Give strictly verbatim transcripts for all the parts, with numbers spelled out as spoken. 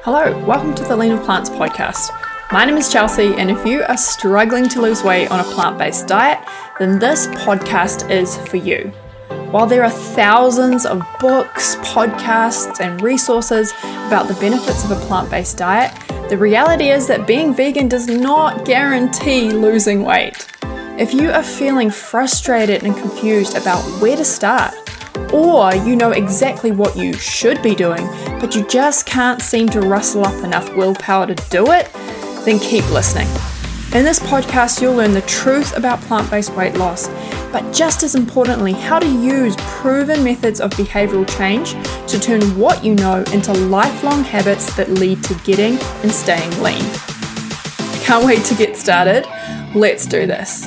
Hello, welcome to the Lean with Plants podcast. My name is Chelsea, and if you are struggling to lose weight on a plant-based diet, then this podcast is for you. While there are thousands of books, podcasts, and resources about the benefits of a plant-based diet, the reality is that being vegan does not guarantee losing weight. If you are feeling frustrated and confused about where to start, or you know exactly what you should be doing, but you just can't seem to rustle up enough willpower to do it, then keep listening. In this podcast, you'll learn the truth about plant-based weight loss, but just as importantly, how to use proven methods of behavioral change to turn what you know into lifelong habits that lead to getting and staying lean. Can't wait to get started. Let's do this.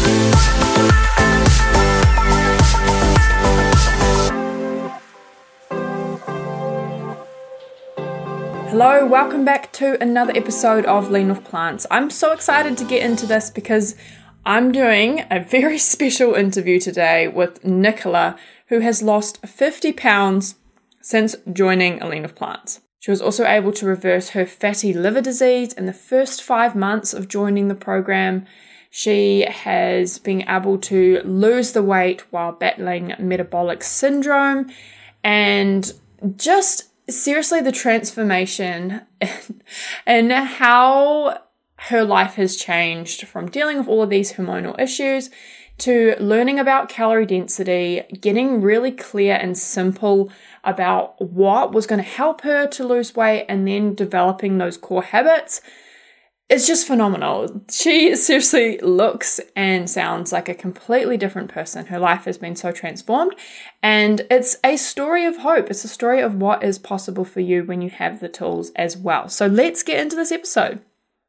Hello, welcome back to another episode of Lean with Plants. I'm so excited to get into this because I'm doing a very special interview today with Nicola, who has lost fifty pounds since joining Lean with Plants. She was also able to reverse her fatty liver disease in the first five months of joining the program. She has been able to lose the weight while battling metabolic syndrome, and just seriously, the transformation and how her life has changed from dealing with all of these hormonal issues to learning about calorie density, getting really clear and simple about what was going to help her to lose weight, and then developing those core habits. It's just phenomenal. She seriously looks and sounds like a completely different person. Her life has been so transformed, and it's a story of hope. It's a story of what is possible for you when you have the tools as well. So let's get into this episode.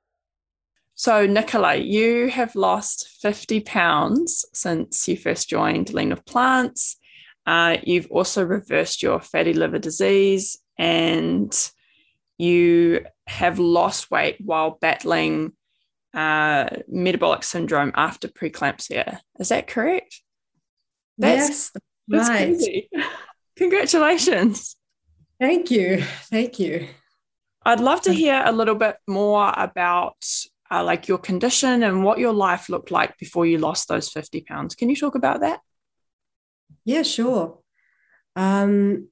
So Nicola, you have lost fifty pounds since you first joined Lean with Plants. Uh, you've also reversed your fatty liver disease, and you have lost weight while battling uh, metabolic syndrome after preeclampsia. Is that correct? That's, yes, that's right. crazy. Congratulations. Thank you. Thank you. I'd love to hear a little bit more about uh, like your condition and what your life looked like before you lost those fifty pounds. Can you talk about that? Yeah, sure. Um,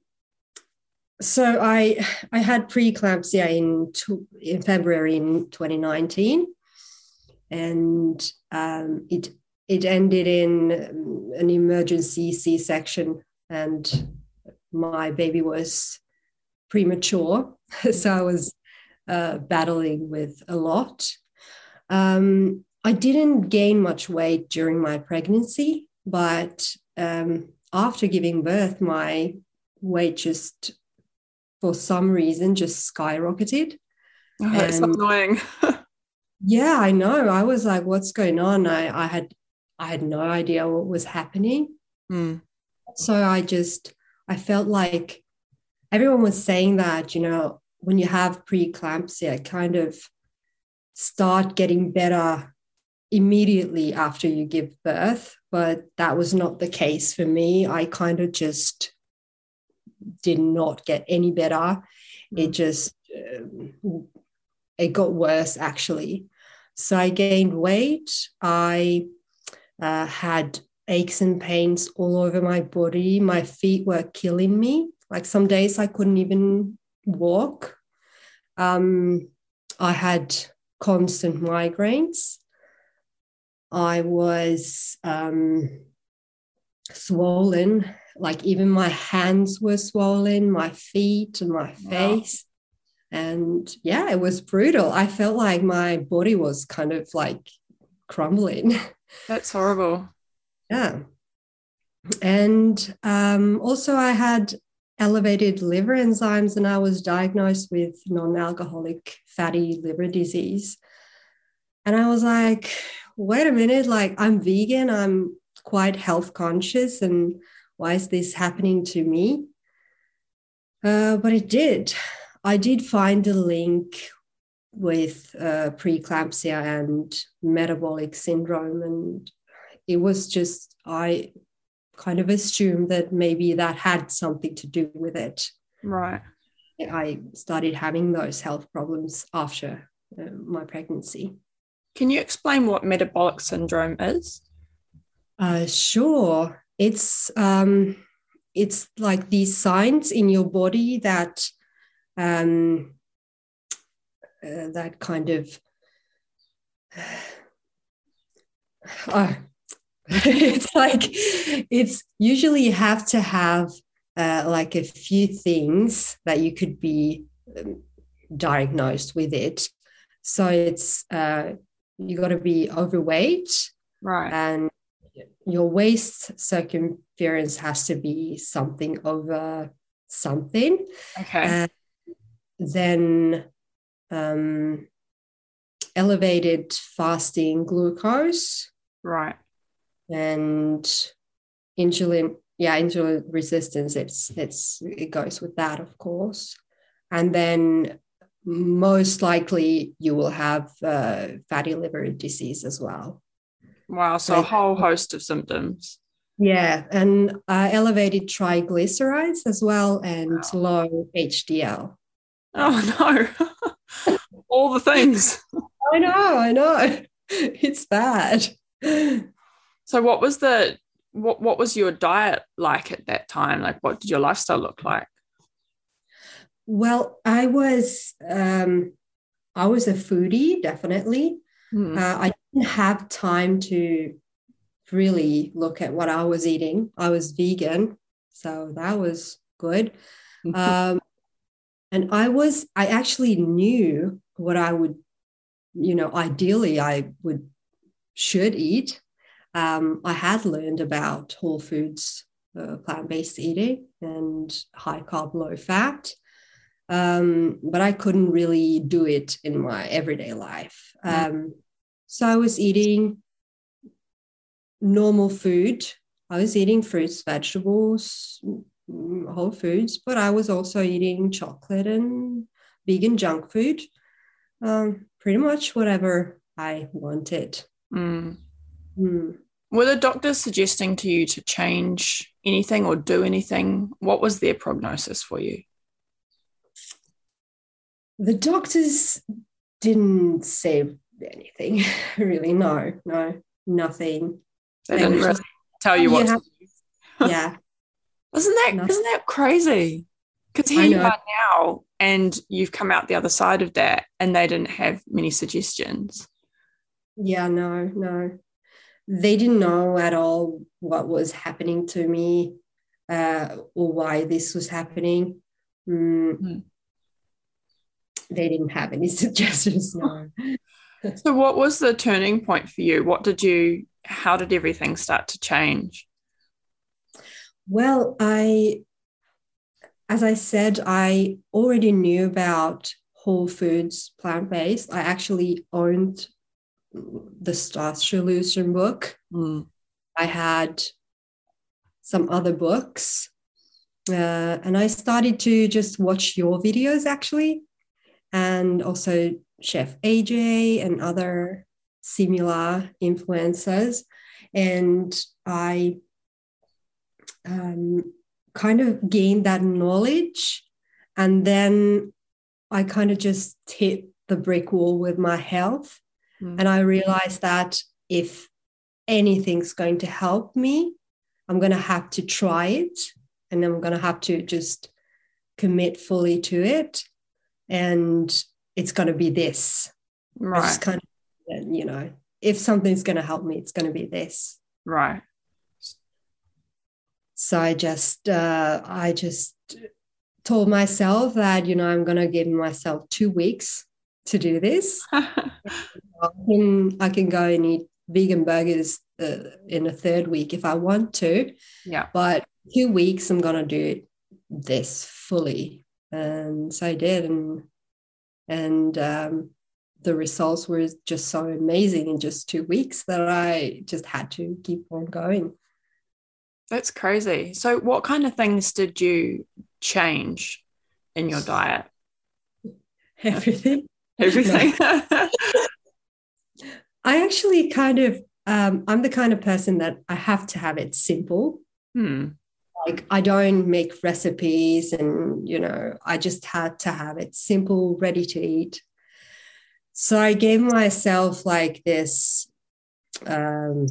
So I I had preeclampsia in two, in February in twenty nineteen, and um, it it ended in an emergency C-section, and my baby was premature, so I was uh, battling with a lot. Um, I didn't gain much weight during my pregnancy, but um, after giving birth, my weight just for some reason just skyrocketed. Oh, that's and annoying. yeah, I know. I was like, what's going on? I, I had I had no idea what was happening. Mm. So I just, I felt like everyone was saying that, you know, when you have preeclampsia, kind of start getting better immediately after you give birth. But that was not the case for me. I kind of just did not get any better. It just um, it got worse, actually. So I gained weight. I uh, had aches and pains all over my body. My feet were killing me. Like some days I couldn't even walk. Um, I had constant migraines. I was um, swollen. Like even my hands were swollen, my feet and my face. Wow. And yeah, it was brutal. I felt like my body was kind of like crumbling. That's horrible. Yeah. And um, also I had elevated liver enzymes, and I was diagnosed with non-alcoholic fatty liver disease. And I was like, wait a minute, like I'm vegan, I'm quite health conscious, and why is this happening to me? Uh, but it did. I did find a link with uh, preeclampsia and metabolic syndrome. And it was just, I kind of assumed that maybe that had something to do with it. Right. I started having those health problems after uh, my pregnancy. Can you explain what metabolic syndrome is? Uh, sure. It's um, it's like these signs in your body that um, uh, that kind of uh, it's like it's usually you have to have uh, like a few things that you could be um, diagnosed with it. So it's uh, you got to be overweight, right? And your waist circumference has to be something over something. Okay. And then um, elevated fasting glucose. Right. And insulin, yeah, insulin resistance, it's it's it goes with that, of course. And then most likely you will have uh, fatty liver disease as well. Wow, so Like, a whole host of symptoms. Yeah, and uh, elevated triglycerides as well, and Wow. low H D L. Oh no, all the things. I know, I know. It's bad. So what was the what what was your diet like at that time? Like what did your lifestyle look like? Well, I was um, I was a foodie, definitely. Hmm. Uh, I didn't have time to really look at what I was eating. I was vegan, so that was good. Um, and I was, I actually knew what I would, you know, ideally I would, should eat. Um, I had learned about whole foods, uh, plant-based eating and high carb, low fat. Um, but I couldn't really do it in my everyday life. Um, so I was eating normal food. I was eating fruits, vegetables, whole foods, but I was also eating chocolate and vegan junk food. Um, pretty much whatever I wanted. Mm. Mm. Were the doctors suggesting to you to change anything or do anything? What was their prognosis for you? The doctors didn't say anything, really. No, no, nothing. They, they didn't really just, tell you what have, to do. Yeah. Isn't that nothing. Isn't that crazy? Because here you are now and you've come out the other side of that and they didn't have many suggestions. Yeah, no, no. They didn't know at all what was happening to me uh, or why this was happening. Mm. Mm. They didn't have any suggestions, no. So what was the turning point for you? What did you, how did everything start to change? Well, I, as I said, I already knew about whole foods, plant-based. I actually owned the Starch Solution book. Mm. I had some other books. Uh, and I started to just watch your videos, actually. And also Chef A J and other similar influencers. And I um, kind of gained that knowledge. And then I kind of just hit the brick wall with my health. Mm. And I realized that if anything's going to help me, I'm going to have to try it. And I'm going to have to just commit fully to it. And it's going to be this. Right. I just kind of, you know, if something's going to help me, it's going to be this. Right. So I just, uh, I just told myself that, you know, I'm going to give myself two weeks to do this. I, can, I can go and eat vegan burgers uh, in a third week if I want to. Yeah. But two weeks, I'm going to do this fully. And so I did. And, and um, the results were just so amazing in just two weeks that I just had to keep on going. That's crazy. So what kind of things did you change in your diet? Everything. Everything. I actually kind of, um, I'm the kind of person that I have to have it simple. Hmm. like I don't make recipes, and you know, I just had to have it simple, ready to eat. So I gave myself like this um,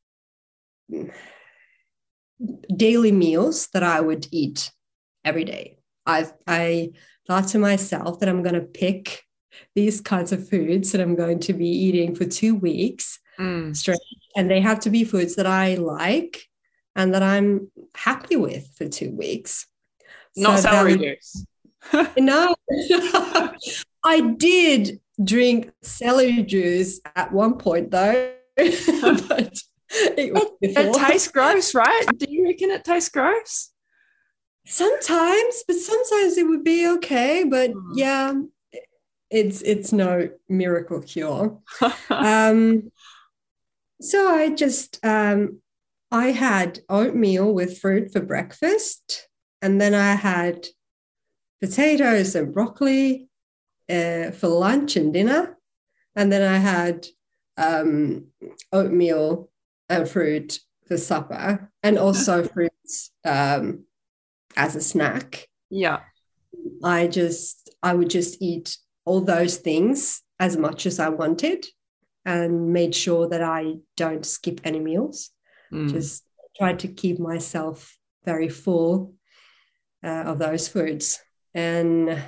daily meals that I would eat every day. I I thought to myself that I'm going to pick these kinds of foods that I'm going to be eating for two weeks mm. straight, and they have to be foods that I like and that I'm happy with for two weeks. Not so celery would, juice. No, I did drink celery juice at one point though, but it, was it, it tastes gross, right? Do you reckon it tastes gross? Sometimes, but sometimes it would be okay. But mm. yeah, it's it's no miracle cure. um, so I just um, I had oatmeal with fruit for breakfast, and then I had potatoes and broccoli uh, for lunch and dinner, and then I had um, oatmeal and fruit for supper, and also fruits um, as a snack. Yeah. I just, I would just eat all those things as much as I wanted, and made sure that I don't skip any meals. Mm. Just tried to keep myself very full uh, of those foods. And,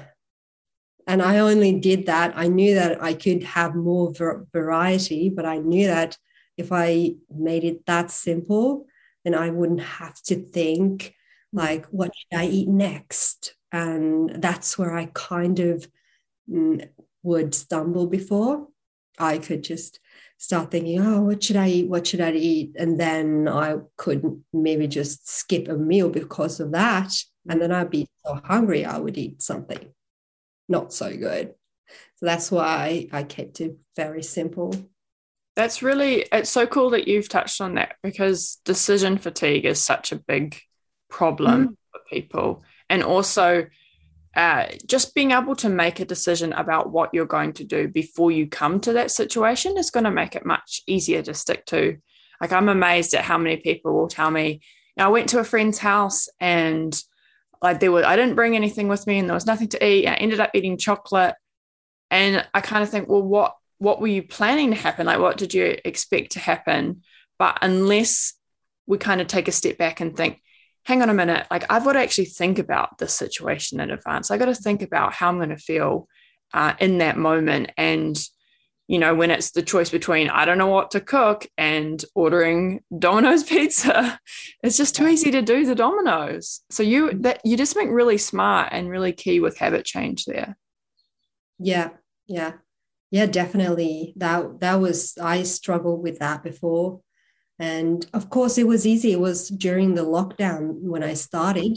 and I only did that. I knew that I could have more ver- variety, but I knew that if I made it that simple, then I wouldn't have to think like, what should I eat next? And that's where I kind of mm, would stumble before. I could just start thinking, oh, what should I eat? What should I eat? And then I could maybe just skip a meal because of that. And then I'd be so hungry, I would eat something not so good. So that's why I kept it very simple. That's really, it's so cool that you've touched on that, because decision fatigue is such a big problem mm. for people. And also uh, just being able to make a decision about what you're going to do before you come to that situation is going to make it much easier to stick to. Like, I'm amazed at how many people will tell me, you know, I went to a friend's house and like there were, I didn't bring anything with me and there was nothing to eat. I ended up eating chocolate. And I kind of think, well, what, what were you planning to happen? Like, what did you expect to happen? But unless we kind of take a step back and think, hang on a minute, like I've got to actually think about this situation in advance. I got to think about how I'm going to feel uh, in that moment. And, you know, when it's the choice between, I don't know what to cook and ordering Domino's pizza, it's just too easy to do the Domino's. So you, that you just make really smart and really key with habit change there. Yeah. Yeah. Yeah, definitely. That, that was, I struggled with that before. And of course, it was easy. It was during the lockdown when I started.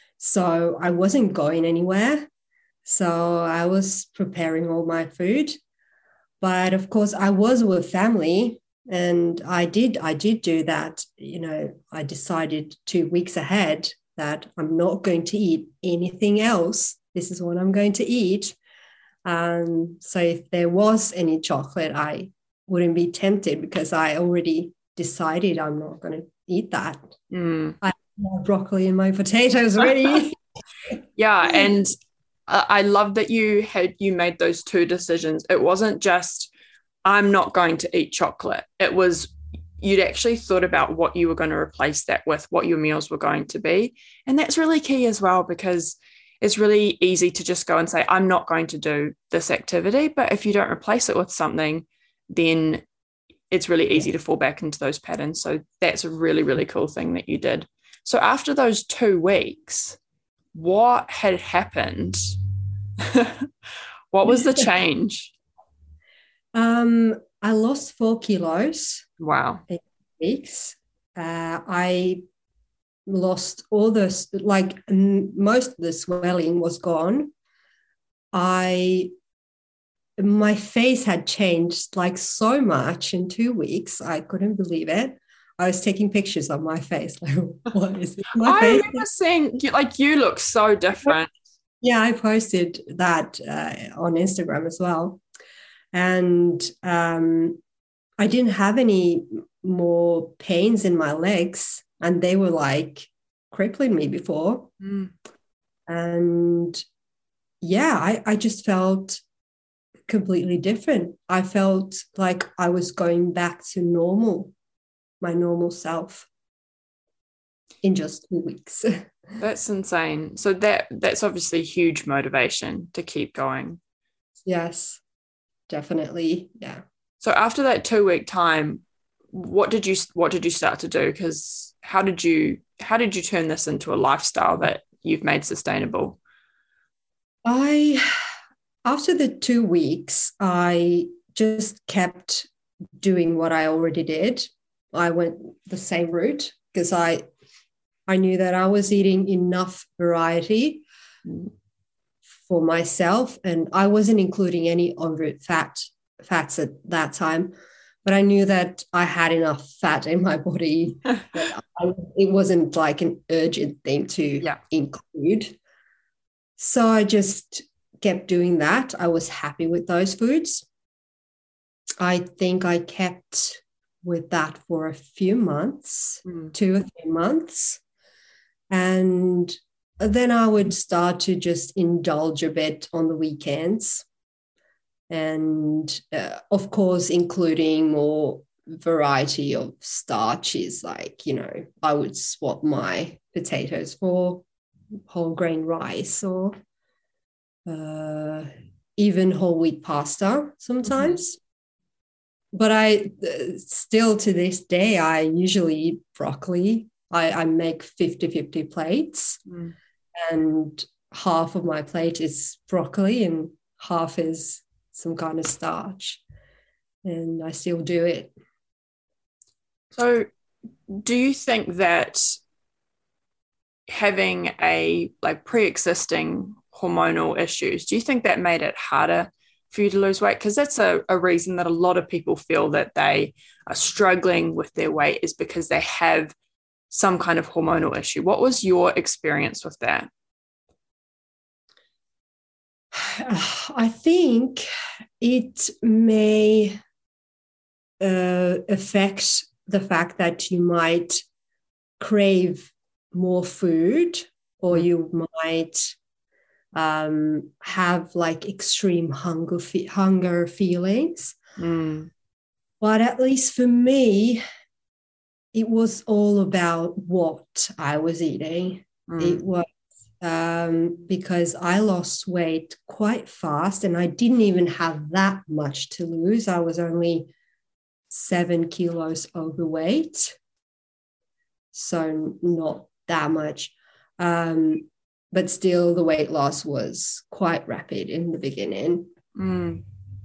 So I wasn't going anywhere. So I was preparing all my food. But of course, I was with family. And I did, I did do that. You know, I decided two weeks ahead that I'm not going to eat anything else. This is what I'm going to eat. Um, so if there was any chocolate, I wouldn't be tempted because I already decided I'm not going to eat that. Mm. I have my broccoli and my potatoes ready. Yeah, and I love that you had you made those two decisions. It wasn't just I'm not going to eat chocolate. It was you'd actually thought about what you were going to replace that with, what your meals were going to be. And that's really key as well, because it's really easy to just go and say, I'm not going to do this activity. But if you don't replace it with something, then it's really easy to fall back into those patterns. So that's a really, really cool thing that you did. So after those two weeks, what had happened? What was the change? Um, I lost four kilos. Wow. In weeks. Uh, I lost all the, like most of the swelling was gone. I, my face had changed like so much in two weeks. I couldn't believe it. I was taking pictures of my face. Like, what is this? My I face? remember seeing, like, you look so different. Yeah, I posted that uh, on Instagram as well. And um, I didn't have any more pains in my legs. And they were like crippling me before. Mm. And yeah, I, I just felt completely different. I felt like I was going back to normal, my normal self in just two weeks. That's insane. So that that's obviously huge motivation to keep going. Yes, definitely. Yeah. So after that two week time, what did you what did you start to do? Because how did you how did you turn this into a lifestyle that you've made sustainable? I after the two weeks, I just kept doing what I already did. I went the same route because I I knew that I was eating enough variety for myself, and I wasn't including any overt fat fats at that time. But I knew that I had enough fat in my body that I, it wasn't like an urgent thing to Yeah. include. So I just kept doing that. I was happy with those foods. I think I kept with that for a few months, Mm. two or three months. And then I would start to just indulge a bit on the weekends. And uh, of course, including more variety of starches, like, you know, I would swap my potatoes for whole grain rice or uh, even whole wheat pasta sometimes. Mm-hmm. But I uh, still to this day, I usually eat broccoli. I, I make fifty-fifty plates, mm. and half of my plate is broccoli and half is some kind of starch, and I still do it. So do you think that having a like pre-existing hormonal issues, do you think that made it harder for you to lose weight? Because that's a, a reason that a lot of people feel that they are struggling with their weight is because they have some kind of hormonal issue. What was your experience with that? I think it may uh, affect the fact that you might crave more food, or you might um, have like extreme hunger fe- hunger feelings. Mm. But at least for me, it was all about what I was eating. Mm. It was um, because I lost weight quite fast, and I didn't even have that much to lose. I was only seven kilos overweight, so not that much. Um, but still, the weight loss was quite rapid in the beginning. Mm.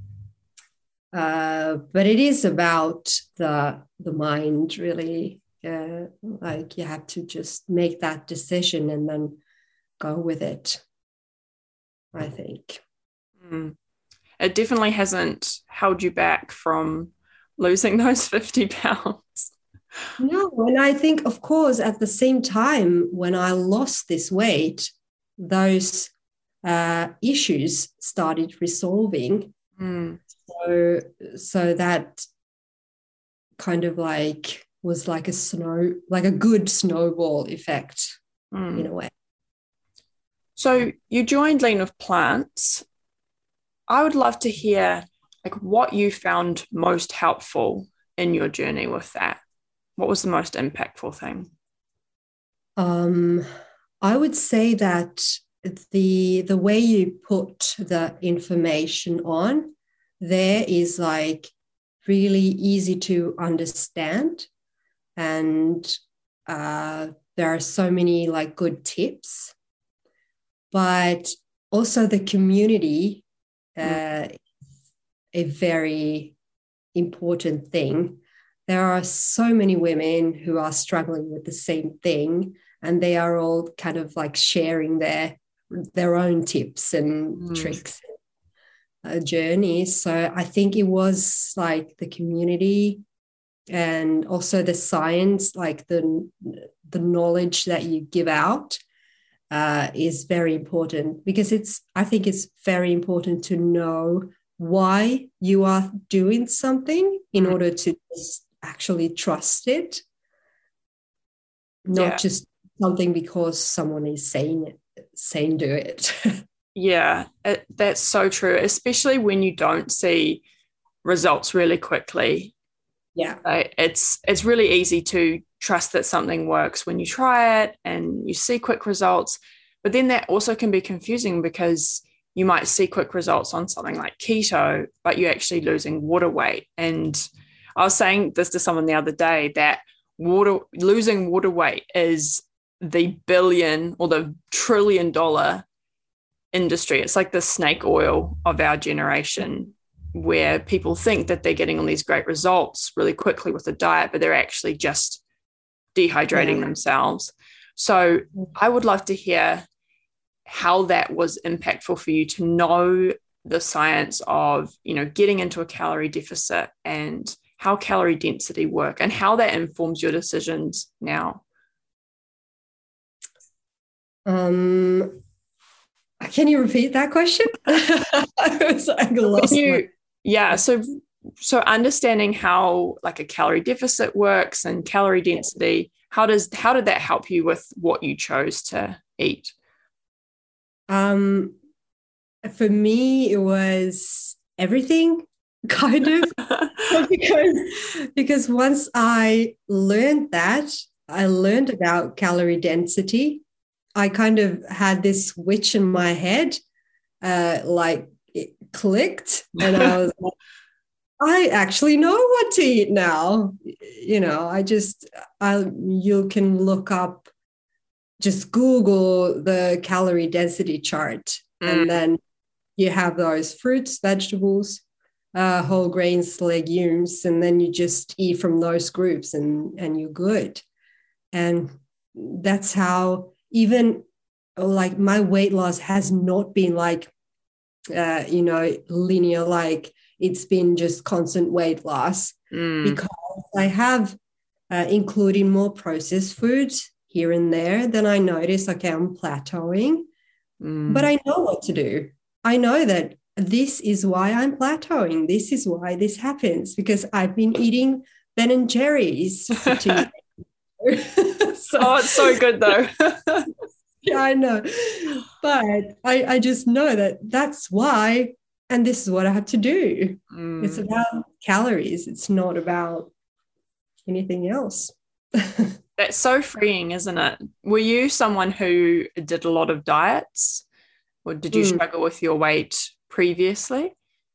Uh, but it is about the the mind, really. Uh, like you have to just make that decision and then go with it, I think. Mm. It definitely hasn't held you back from losing those fifty pounds. No, and I think, of course, at the same time, when I lost this weight, those uh, issues started resolving. Mm. So, so that kind of like was like a snow, like a good snowball effect mm. in a way. So you joined Lean with Plants. I would love to hear like what you found most helpful in your journey with that. What was the most impactful thing? Um, I would say that the the way you put the information on there is like really easy to understand, and uh, there are so many like good tips, but also the community uh, mm. a very important thing. There are so many women who are struggling with the same thing, and they are all kind of like sharing their their own tips and mm. tricks, uh, journeys. So I think it was like the community and also the science, like the the knowledge that you give out uh, is very important, because it's I think it's very important to know why you are doing something in mm. order to just actually trust it, not yeah. just something because someone is saying it, saying do it. Yeah, it, that's so true, especially when you don't see results really quickly. Yeah. Like, it's it's really easy to trust that something works when you try it and you see quick results, but then that also can be confusing because you might see quick results on something like keto, but you're actually losing water weight. And I was saying this to someone the other day that water losing water weight is the billion or the trillion dollar industry. It's like the snake oil of our generation, where people think that they're getting all these great results really quickly with the diet, but they're actually just dehydrating yeah. themselves. So I would love to hear how that was impactful for you to know the science of, you know, getting into a calorie deficit and how calorie density work and how that informs your decisions now. Um, can you repeat that question? I was like lost. Can you, yeah. So, so understanding how like a calorie deficit works and calorie density, how does, how did that help you with what you chose to eat? Um, for me, it was everything, kind of, because because once I learned that, I learned about calorie density. I kind of had this switch in my head, uh, like it clicked, and I was like, I actually know what to eat now. You know, I just, I you can look up, just Google the calorie density chart, mm. and then you have those fruits, vegetables, uh, whole grains, legumes, and then you just eat from those groups, and and you're good. And that's how, even like my weight loss has not been like, uh, you know, linear, like it's been just constant weight loss, mm. because I have, uh, including more processed foods here and there, then I notice, okay, I'm plateauing, mm. but I know what to do. I know that this is why I'm plateauing. This is why this happens, because I've been eating Ben and Jerry's for two years. So, oh, it's so good though. Yeah, I know. But I, I just know that that's why, and this is what I have to do. Mm. It's about calories. It's not about anything else. That's so freeing, isn't it? Were you someone who did a lot of diets, or did you mm. struggle with your weight previously?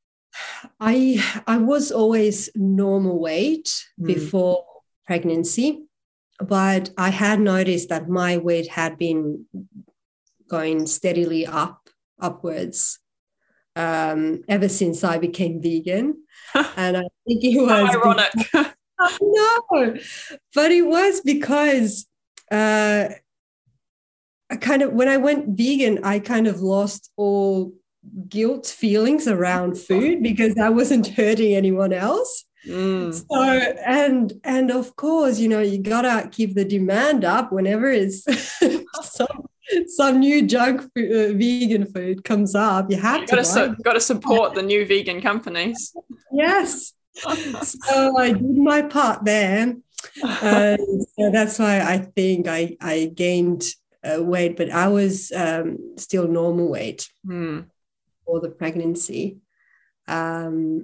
I I was always normal weight mm. before pregnancy, but I had noticed that my weight had been going steadily up, upwards, um, ever since I became vegan. And I think it was ironic. Because, no, but it was because uh, I kind of, when I went vegan, I kind of lost all guilt feelings around food because I wasn't hurting anyone else. Mm. So, and, and of course, you know, you gotta keep the demand up whenever it's some, some new junk food, uh, vegan food comes up. You have you to gotta, su- gotta support the new vegan companies. Yes. So I did my part there. Uh, so that's why I think I, I gained uh, weight, but I was um, still normal weight mm. for the pregnancy. Um,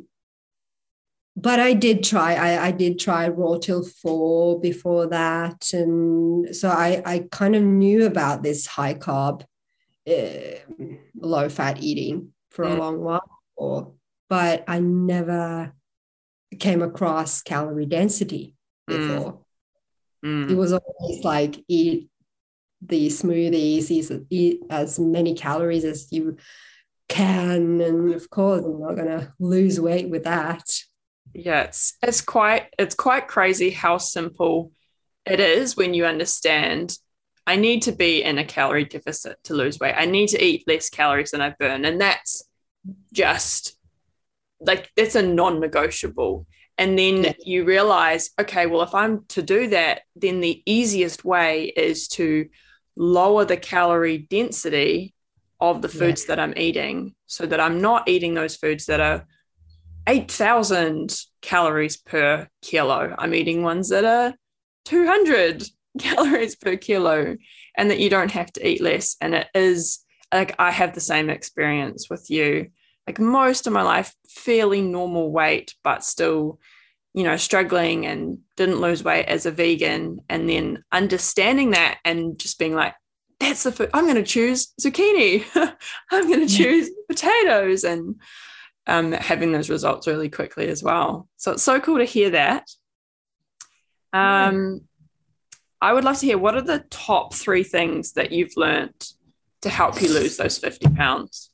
but I did try, I, I did try raw till four before that. And so I, I kind of knew about this high carb, uh, low fat eating for mm. a long while, or, but I never came across calorie density before. Mm. Mm. It was always like eat the smoothies, eat, eat as many calories as you can, and of course I'm not going to lose weight with that. Yeah, it's it's quite it's quite crazy how simple it is when you understand I need to be in a calorie deficit to lose weight. I need to eat less calories than I burn, and that's just like it's a non-negotiable. And then yeah. you realize, okay, well, if I'm to do that, then the easiest way is to lower the calorie density of the foods yeah. that I'm eating, so that I'm not eating those foods that are eight thousand calories per kilo. I'm eating ones that are two hundred calories per kilo and that you don't have to eat less. And it is like, I have the same experience with you. Like most of my life, fairly normal weight, but still, you know, struggling and didn't lose weight as a vegan. And then understanding that and just being like, that's the food. I'm going to choose zucchini. I'm going to choose potatoes, and um, having those results really quickly as well. So it's so cool to hear that. Um, I would love to hear, what are the top three things that you've learned to help you lose those fifty pounds?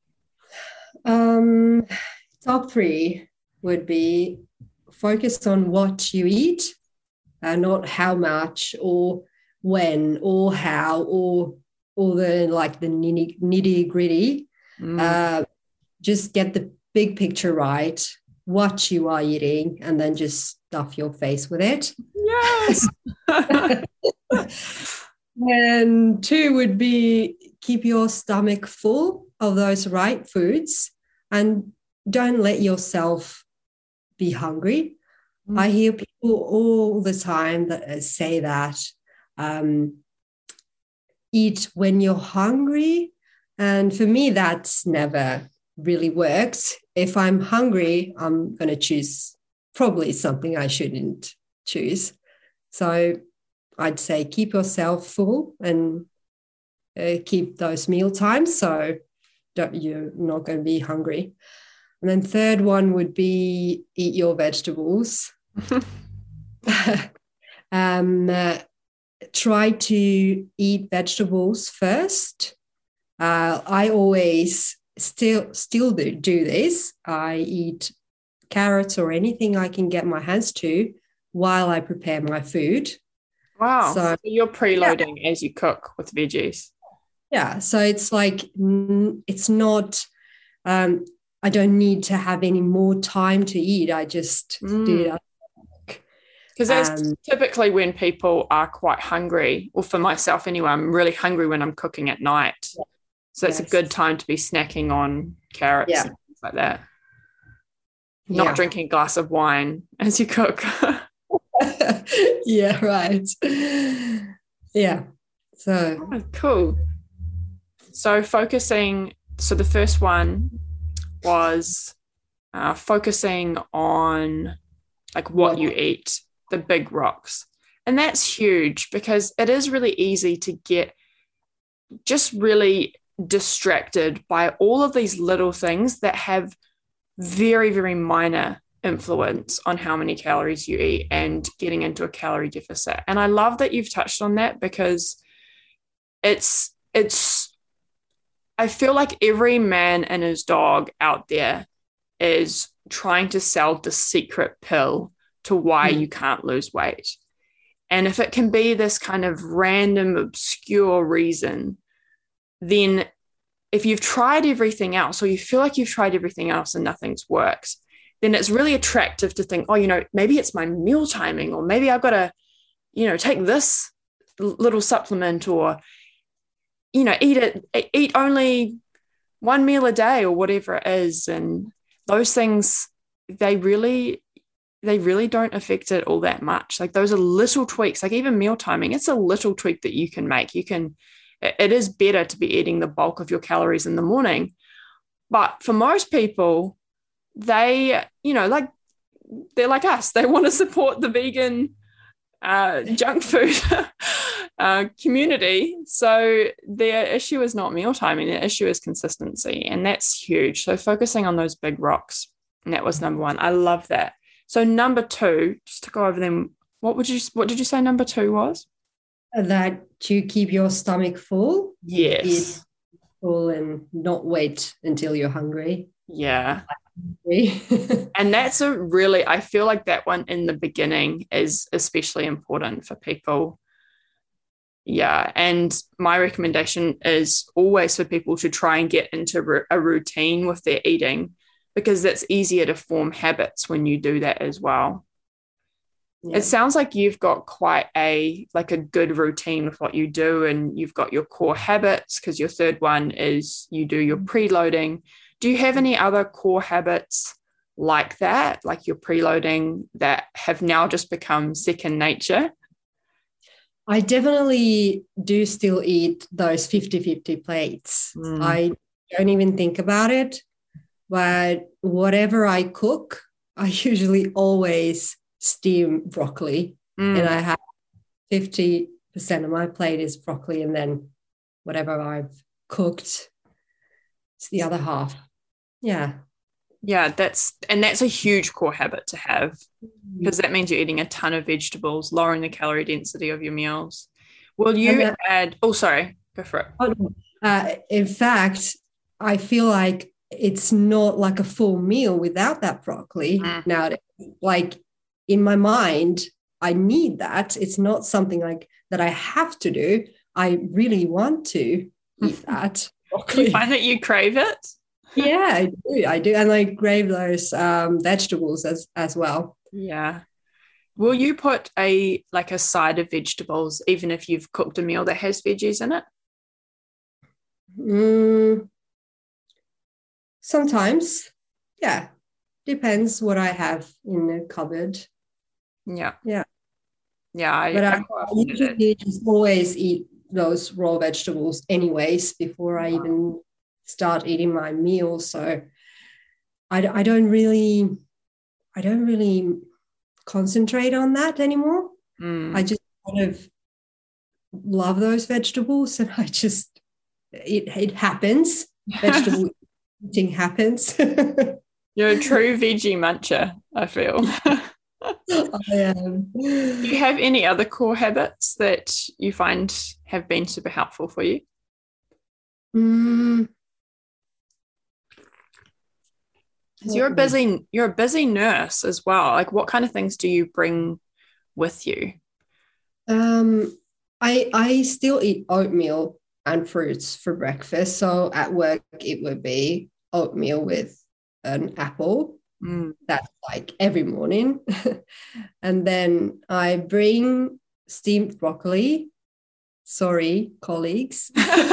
Um, top three would be focus on what you eat, uh, not how much or when or how or all the like the nitty, nitty gritty. Mm. Uh, just get the big picture right, what you are eating, and then just stuff your face with it. Yes. And two would be keep your stomach full of those right foods and don't let yourself be hungry. Mm. I hear people all the time that say that um, eat when you're hungry. And for me, that's never really worked. If I'm hungry, I'm going to choose probably something I shouldn't choose. So I'd say keep yourself full and uh, keep those meal times so don't, you're not going to be hungry. And then third one would be eat your vegetables. um, uh, try to eat vegetables first. Uh, I always still still do, do this. I eat carrots or anything I can get my hands to while I prepare my food. Wow. So, so you're preloading yeah. as you cook with veggies. Yeah. So it's like, it's not, um, I don't need to have any more time to eat. I just mm. do it. Because that's um, typically when people are quite hungry, or for myself anyway, I'm really hungry when I'm cooking at night. Yeah. So it's yes. a good time to be snacking on carrots yeah. and things like that. Not yeah. drinking a glass of wine as you cook. Yeah, right. Yeah. So oh, cool. So focusing, so the first one was uh, focusing on like what you eat, the big rocks. And that's huge because it is really easy to get just really distracted by all of these little things that have very, very minor influence on how many calories you eat and getting into a calorie deficit. And I love that you've touched on that because it's, it's, I feel like every man and his dog out there is trying to sell the secret pill to why mm. you can't lose weight. And if it can be this kind of random, obscure reason, then if you've tried everything else or you feel like you've tried everything else and nothing's worked, then it's really attractive to think, oh, you know, maybe it's my meal timing, or maybe I've got to, you know, take this little supplement, or, you know, eat it, eat only one meal a day or whatever it is. And those things, they really, they really don't affect it all that much. Like those are little tweaks, like even meal timing, it's a little tweak that you can make. You can, it is better to be eating the bulk of your calories in the morning. But for most people, they, you know, like they're like us. They want to support the vegan uh, junk food uh, community. So their issue is not meal timing. Their issue is consistency. And that's huge. So focusing on those big rocks. And that was number one. I love that. So number two, just to go over them, what would you, what did you say number two was? That you keep your stomach full. Yes. Eat full and not wait until you're hungry. Yeah. And that's a really, I feel like that one in the beginning is especially important for people. Yeah. And my recommendation is always for people to try and get into a routine with their eating, because that's easier to form habits when you do that as well. Yeah. It sounds like you've got quite a, like a good routine with what you do, and you've got your core habits, because your third one is you do your preloading. Do you have any other core habits like that, like your preloading, that have now just become second nature? I definitely do still eat those fifty-fifty plates. Mm. I don't even think about it, but whatever I cook, I usually always steam broccoli, Mm. and I have fifty percent of my plate is broccoli, and then whatever I've cooked, it's the other half. Yeah. Yeah, that's and that's a huge core habit to have, because that means you're eating a ton of vegetables, lowering the calorie density of your meals. Will you And, uh, add, oh, sorry, go for it. Oh, no. Uh, in fact, I feel like it's not like a full meal without that broccoli Mm. nowadays. Like in my mind, I need that. It's not something like that I have to do. I really want to eat that Do broccoli. you find that you crave it? Yeah, I do. I do. And I crave those um, vegetables as, as well. Yeah. Will you put a like a side of vegetables, even if you've cooked a meal that has veggies in it? Mm, sometimes, yeah. Depends what I have in the cupboard. Yeah. Yeah. Yeah. I, But I I quite often do that. usually just always eat those raw vegetables anyways before I even start eating my meal. So I, I don't really, I don't really concentrate on that anymore. Mm. I just kind of love those vegetables, and I just, it, it happens. Vegetable eating happens. You're a true veggie muncher, I feel. I am. Do you have any other core habits that you find have been super helpful for you? Mm, Because you're a busy, you're a busy nurse as well. Like, what kind of things do you bring with you? Um, I I still eat oatmeal and fruits for breakfast. So at work, it would be oatmeal with an apple. Mm. That's like every morning. And then I bring steamed broccoli. Sorry, colleagues.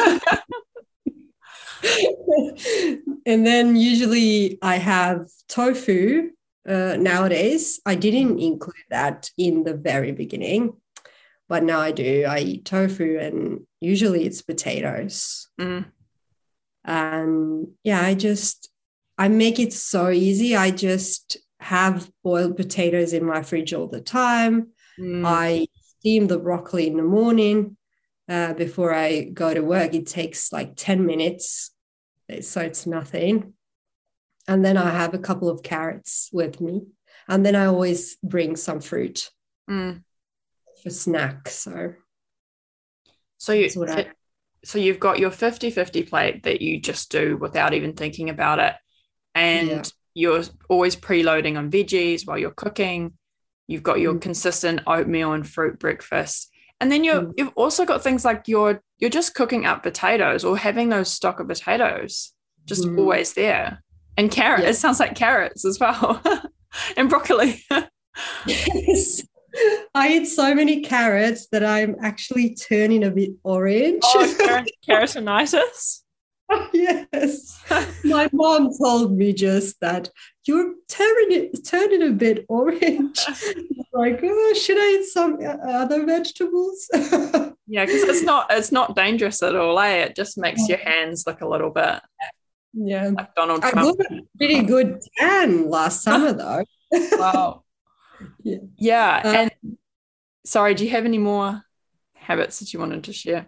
And then usually I have tofu. Uh, nowadays, I didn't include that in the very beginning, but now I do. I eat tofu, and usually it's potatoes. Mm. And yeah, I just, I make it so easy. I just have boiled potatoes in my fridge all the time. Mm. I steam the broccoli in the morning uh, before I go to work. It takes like ten minutes, so it's nothing. And then I have a couple of carrots with me. And then I always bring some fruit Mm. for snack. So, So you, that's what I, so you've got your fifty-fifty plate that you just do without even thinking about it. And Yeah. you're always preloading on veggies while you're cooking. You've got your Mm. consistent oatmeal and fruit breakfast. And then you're, Mm. you've also got things like you're, you're just cooking up potatoes or having those stock of potatoes just Mm. always there. And carrot, Yeah. it sounds like carrots as well. And broccoli. Yes. I eat so many carrots that I'm actually turning a bit orange. Oh, carrot, keratinitis. Yes. My mom told me just that you're turning it turning a bit orange. Like, oh, should I eat some other vegetables? Yeah, because it's not it's not dangerous at all, eh? It just makes your hands look a little bit Yeah. like Donald I Trump. got a pretty good tan last summer though. Wow. Yeah. Yeah. Uh, And sorry, do you have any more habits that you wanted to share?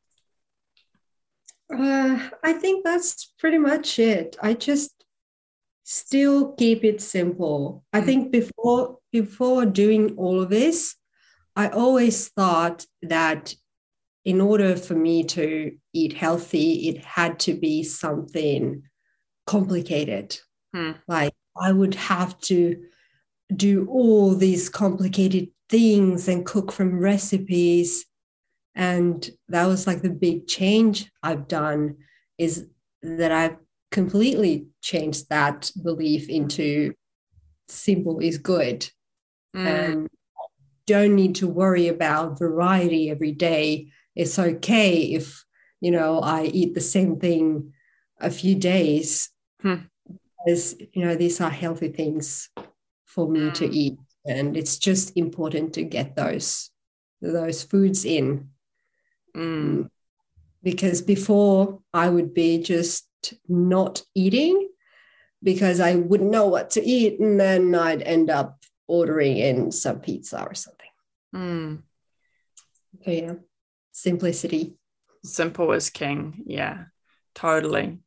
Uh, I think that's pretty much it. I just still keep it simple. I Mm. think before before doing all of this, I always thought that in order for me to eat healthy, it had to be something complicated. Hmm. Like I would have to do all these complicated things and cook from recipes. And that was like the big change I've done, is that I've completely changed that belief into simple is good. Mm. And don't need to worry about variety every day. It's okay if, you know, I eat the same thing a few days, Hmm. as, you know, these are healthy things for me to Mm. eat. And it's just important to get those those foods in. Mm. Because before I would be just not eating because I wouldn't know what to eat, and then I'd end up ordering in some pizza or something. Mm. So yeah, simplicity. Simple is king. Yeah, totally.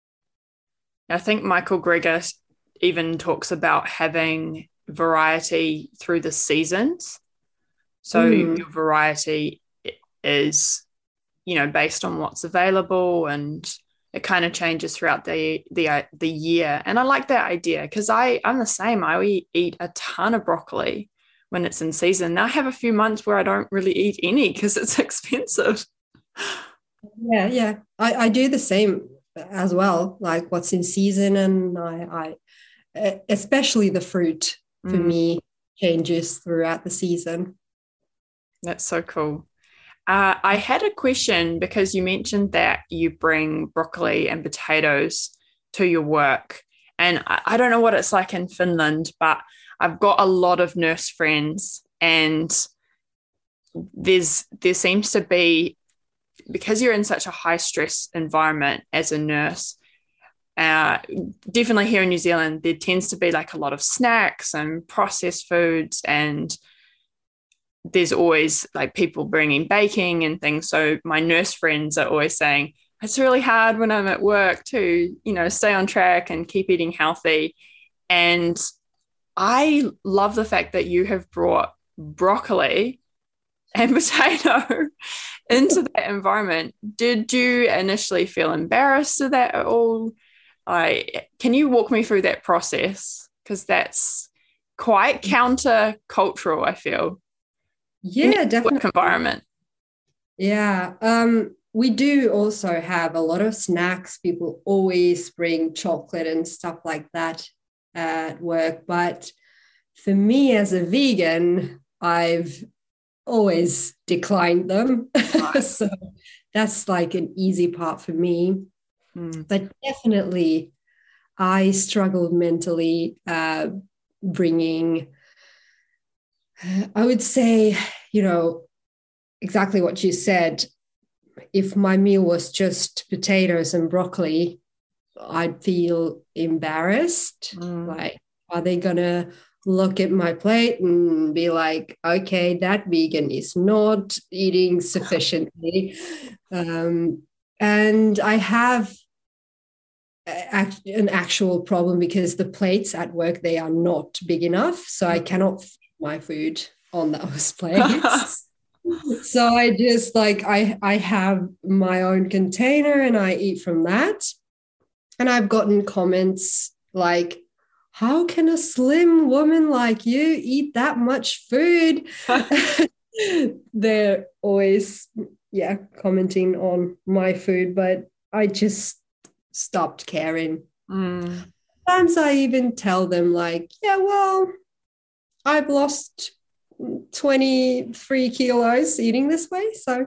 I think Michael Greger even talks about having variety through the seasons. So Mm. your variety is, you know, based on what's available, and it kind of changes throughout the the the year. And I like that idea because I I'm the same. I eat a ton of broccoli when it's in season. Now I have a few months where I don't really eat any because it's expensive. Yeah, yeah. I, I do the same as well. Like what's in season, and I, I especially the fruit for Mm. me changes throughout the season. That's so cool. Uh, I had a question because you mentioned that you bring broccoli and potatoes to your work. And I, I don't know what it's like in Finland, but I've got a lot of nurse friends, and there's there seems to be, because you're in such a high stress environment as a nurse, uh, definitely here in New Zealand, there tends to be like a lot of snacks and processed foods, and there's always like people bringing baking and things. So my nurse friends are always saying, it's really hard when I'm at work to, you know, stay on track and keep eating healthy. And I love the fact that you have brought broccoli and potato into that environment. Did you initially feel embarrassed of that at all? I can you walk me through that process? Because that's quite counter-cultural, I feel. Yeah, definitely. Work environment. Yeah. Um, we do also have a lot of snacks. People always bring chocolate and stuff like that at work. But for me as a vegan, I've always declined them. So that's like an easy part for me. Mm. But definitely I struggled mentally uh, bringing, I would say, you know, exactly what you said. If my meal was just potatoes and broccoli, I'd feel embarrassed. Mm. Like, are they going to look at my plate and be like, okay, that vegan is not eating sufficiently? um, and I have an actual problem because the plates at work, they are not big enough. So I cannot fit my food on those plates. So I just like, I, I have my own container and I eat from that. And I've gotten comments like, how can a slim woman like you eat that much food? They're always, yeah, commenting on my food, but I just stopped caring. Mm. Sometimes I even tell them like, yeah, well, I've lost twenty-three kilos eating this way. So.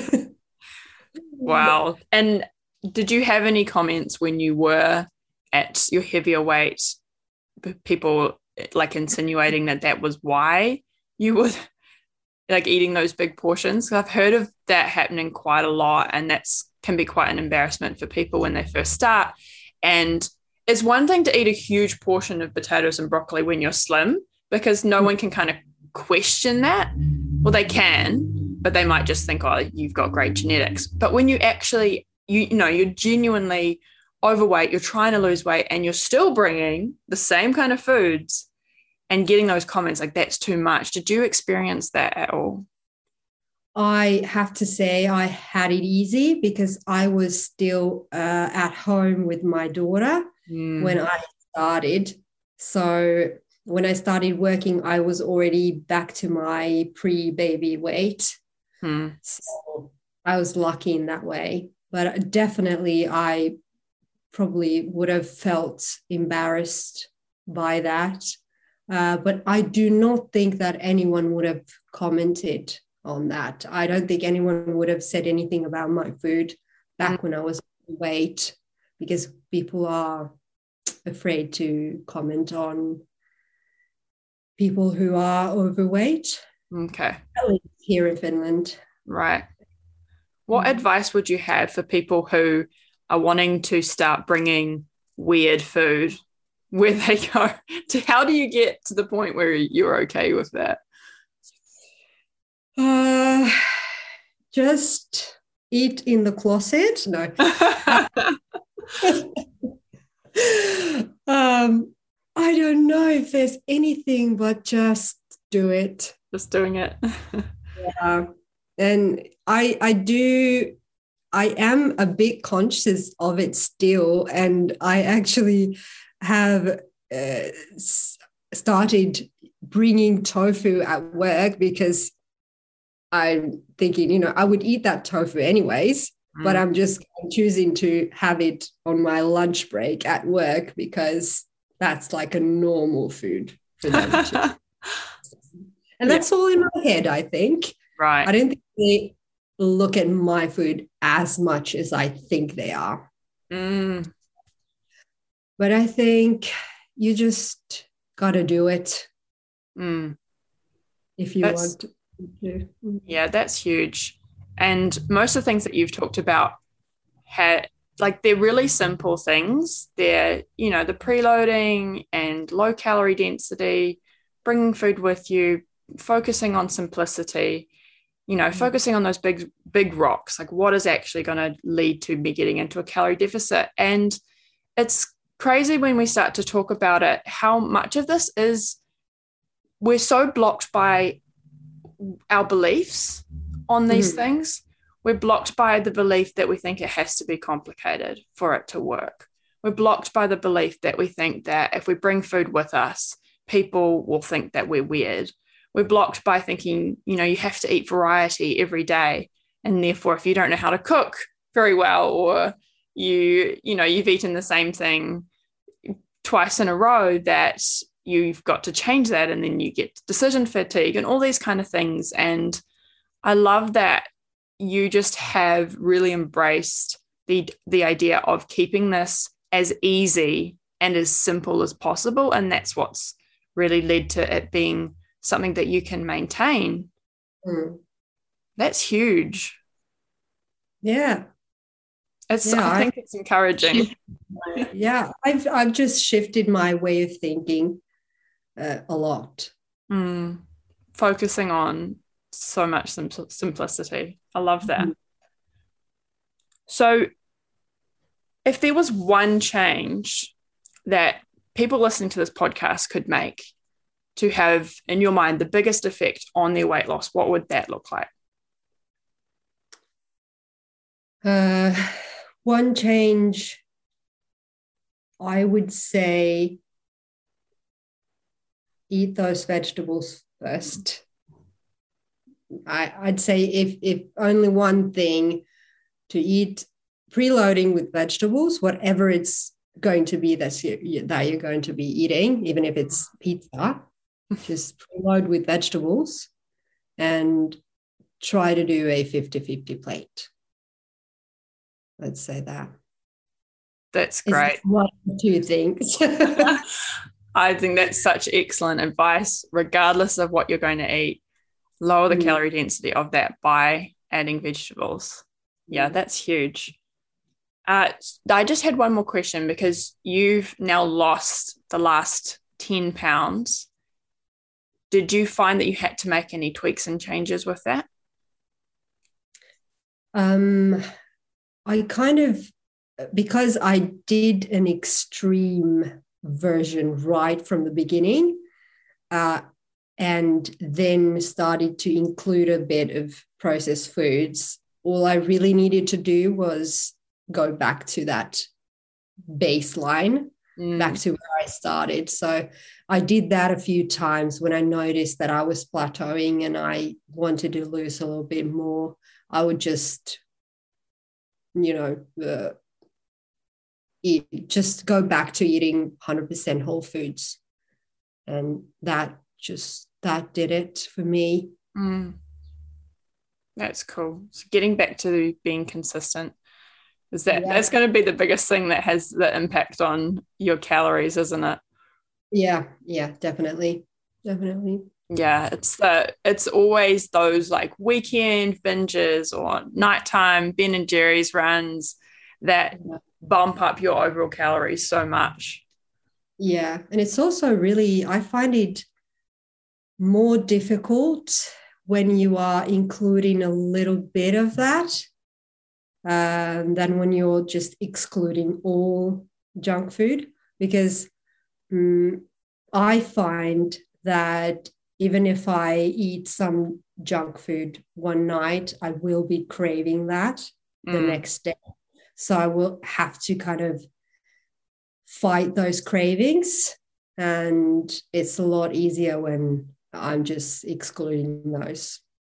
Wow. And did you have any comments when you were at your heavier weight, people like insinuating that that was why you were like eating those big portions? I've heard of that happening quite a lot, and that's can be quite an embarrassment for people when they first start. And it's one thing to eat a huge portion of potatoes and broccoli when you're slim, because no one can kind of question that. Well, they can, but they might just think, oh, you've got great genetics. But when you actually, you, you know, you're genuinely overweight, you're trying to lose weight, and you're still bringing the same kind of foods and getting those comments like, that's too much. Did you experience that at all? I have to say I had it easy because I was still uh, at home with my daughter mm. when I started. So when I started working, I was already back to my pre-baby weight. Mm. So I was lucky in that way. But definitely I probably would have felt embarrassed by that. Uh, but I do not think that anyone would have commented on that. I don't think anyone would have said anything about my food back mm. when I was overweight, because people are afraid to comment on people who are overweight. Okay. At least here in Finland. Right. What Mm. advice would you have for people who are wanting to start bringing weird food where they go to? How do you get to the point where you're okay with that? Uh, just eat in the closet. No. um, I don't know if there's anything, but just do it. Just doing it. Yeah. And I I do I am a bit conscious of it still, and I actually have uh, s- started bringing tofu at work because I'm thinking, you know, I would eat that tofu anyways, mm. but I'm just choosing to have it on my lunch break at work because that's like a normal food for them to. And that's yeah. all in my head, I think. Right. I don't think they look at my food as much as I think they are. Mm. But I think you just got to do it mm. if you that's, want to. Yeah, that's huge. And most of the things that you've talked about, had, like they're really simple things. They're, you know, the preloading and low calorie density, bringing food with you, focusing on simplicity, you know, mm. focusing on those big, big rocks, like what is actually going to lead to me getting into a calorie deficit. And it's crazy when we start to talk about it, how much of this is we're so blocked by our beliefs on these mm. things. We're blocked by the belief that we think it has to be complicated for it to work. We're blocked by the belief that we think that if we bring food with us, people will think that we're weird. We're blocked by thinking, you know, you have to eat variety every day. And therefore, if you don't know how to cook very well, or you, you know, you've eaten the same thing twice in a row, that you've got to change that. And then you get decision fatigue and all these kind of things. And I love that you just have really embraced the, the idea of keeping this as easy and as simple as possible. And that's what's really led to it being something that you can maintain. Mm. That's huge. Yeah. It's, yeah, I think I, it's encouraging. Yeah, I've I've just shifted my way of thinking uh, a lot. Mm. Focusing on so much sim- simplicity. I love that. Mm. So if there was one change that people listening to this podcast could make to have, in your mind, the biggest effect on their weight loss, what would that look like? Uh, one change, I would say, eat those vegetables first. I, I'd say if if only one thing, to eat preloading with vegetables, whatever it's going to be that's you, that you're going to be eating, even if it's pizza, just preload with vegetables and try to do a fifty-fifty plate. Let's say that. That's great. One or two things. I think that's such excellent advice, regardless of what you're going to eat. Lower the mm. calorie density of that by adding vegetables. Yeah, that's huge. Uh, I just had one more question, because you've now lost the last ten pounds. Did you find that you had to make any tweaks and changes with that? Um, I kind of, because I did an extreme version right from the beginning, uh, and then started to include a bit of processed foods, all I really needed to do was go back to that baseline, mm. back to where I started. So I did that a few times when I noticed that I was plateauing and I wanted to lose a little bit more. I would just, you know, uh, eat, just go back to eating one hundred percent whole foods. And that just, that did it for me. Mm. That's cool. So getting back to being consistent, is that yeah. that's going to be the biggest thing that has the impact on your calories, isn't it? Yeah, yeah, definitely. Definitely. Yeah, it's the it's always those like weekend binges or nighttime Ben and Jerry's runs that bump up your overall calories so much. Yeah. And it's also really, I find it more difficult when you are including a little bit of that um, than when you're just excluding all junk food. Because um, I find that even if I eat some junk food one night, I will be craving that the Mm. next day. So I will have to kind of fight those cravings. And it's a lot easier when I'm just excluding those.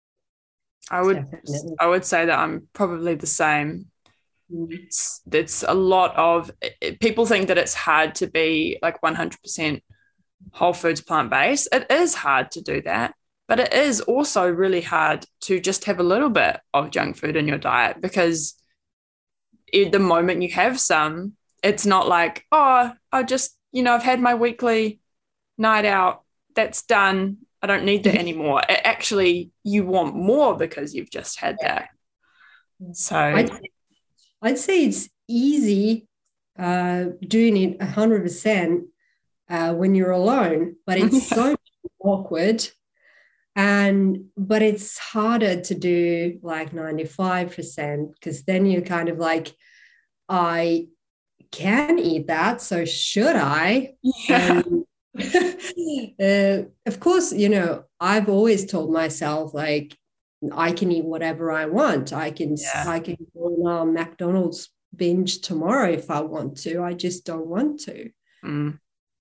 I would Definitely. I would say that I'm probably the same. Mm. It's, it's a lot of it, people think that it's hard to be like one hundred percent whole foods plant-based. It is hard to do that, but it is also really hard to just have a little bit of junk food in your diet, because it, the moment you have some, it's not like, oh, I just, you know, I've had my weekly night out, that's done, I don't need that anymore. It actually, you want more because you've just had that. So I'd, I'd say it's easy uh, doing it one hundred percent uh, when you're alone, but it's so awkward. And but it's harder to do like ninety-five percent, because then you're kind of like, I can eat that, so should I? yeah. And uh, of course, you know, I've always told myself like I can eat whatever I want. I can Yeah. I can go on a McDonald's binge tomorrow if I want to. I just don't want to. Mm.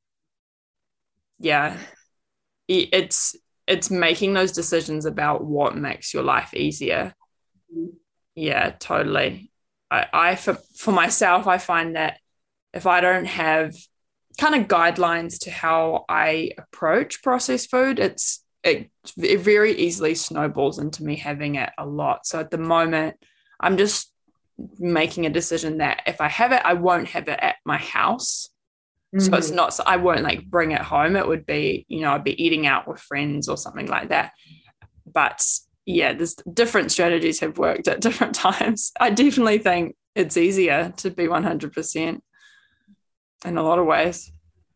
Yeah. It's it's making those decisions about what makes your life easier. Yeah, totally. I, I for, for myself, I find that if I don't have kind of guidelines to how I approach processed food, it's it, it very easily snowballs into me having it a lot. So at the moment, I'm just making a decision that if I have it, I won't have it at my house. So it's not, so I won't like bring it home. It would be, you know, I'd be eating out with friends or something like that. But yeah, there's different strategies have worked at different times. I definitely think it's easier to be one hundred percent in a lot of ways.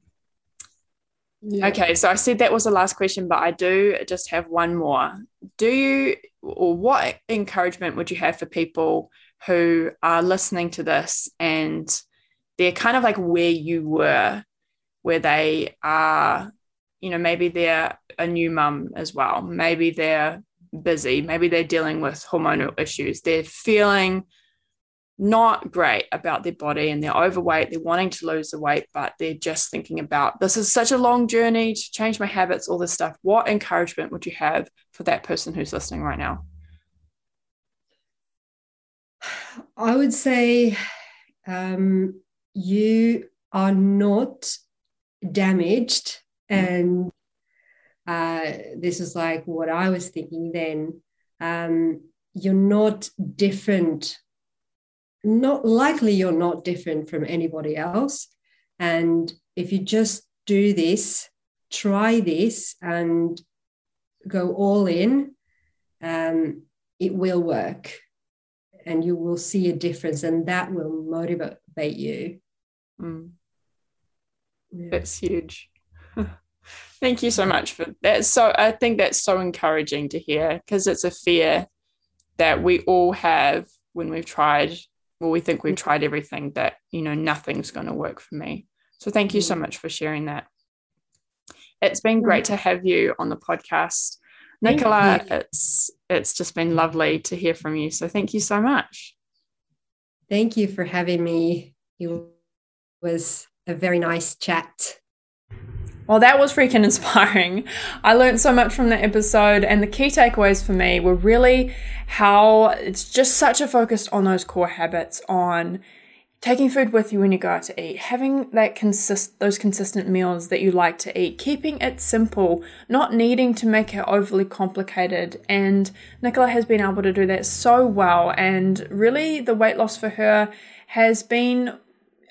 Yeah. Okay, so I said that was the last question, but I do just have one more. Do you, or what encouragement would you have for people who are listening to this and they're kind of like where you were, where they are, you know, maybe they're a new mum as well. Maybe they're busy. Maybe they're dealing with hormonal issues. They're feeling not great about their body and they're overweight. They're wanting to lose the weight, but they're just thinking about, this is such a long journey to change my habits, all this stuff. What encouragement would you have for that person who's listening right now? I would say, um, you are not damaged. And uh, this is like what I was thinking then. Um, you're not different. Not likely you're not different from anybody else. And if you just do this, try this and go all in, um, it will work. And you will see a difference, and that will motivate you. Mm. Yeah. That's huge. Thank you so much for that. So I think that's so encouraging to hear, because it's a fear that we all have when we've tried, well, we think we've tried everything, that, you know, nothing's going to work for me. So thank you so much for sharing that. It's been great to have you on the podcast, Nicola. It's it's just been lovely to hear from you. So thank you so much. Thank you for having me. It was a very nice chat. Well, that was freaking inspiring. I learned so much from that episode, and the key takeaways for me were really how it's just such a focus on those core habits, on taking food with you when you go out to eat, having that consist those consistent meals that you like to eat, keeping it simple, not needing to make it overly complicated. And Nicola has been able to do that so well, and really the weight loss for her has been,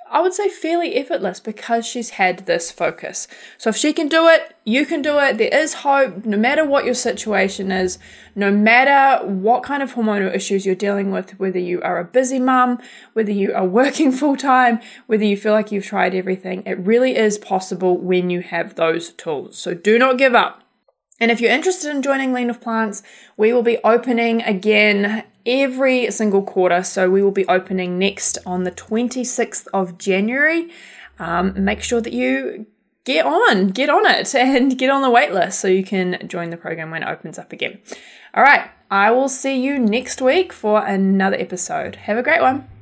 I would say fairly effortless because she's had this focus. So if she can do it, you can do it. There is hope, no matter what your situation is, no matter what kind of hormonal issues you're dealing with, whether you are a busy mum, whether you are working full time, whether you feel like you've tried everything, it really is possible when you have those tools. So do not give up. And if you're interested in joining Lean with Plants, we will be opening again every single quarter. So we will be opening next on the twenty-sixth of January. Um, make sure that you get on, get on it and get on the wait list so you can join the program when it opens up again. All right, I will see you next week for another episode. Have a great one.